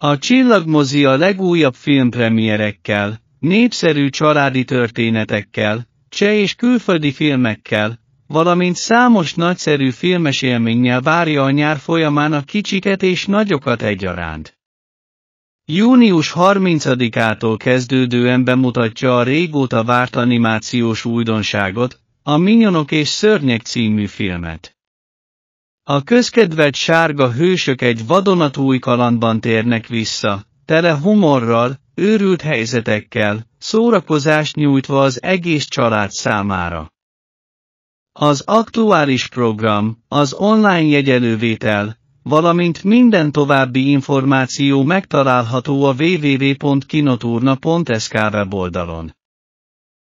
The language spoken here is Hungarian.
A Csillagmozi a legújabb filmpremierekkel, népszerű családi történetekkel, cseh és külföldi filmekkel, valamint számos nagyszerű filmes élménnyel várja a nyár folyamán a kicsiket és nagyokat egyaránt. Június 30-ától kezdődően bemutatja a régóta várt animációs újdonságot, a Minyonok és Szörnyek című filmet. A közkedvelt sárga hősök egy vadonatúj kalandban térnek vissza, tele humorral, őrült helyzetekkel, szórakozást nyújtva az egész család számára. Az aktuális program, az online jegyelővétel, valamint minden további információ megtalálható a www.kinoturna.sk weboldalon.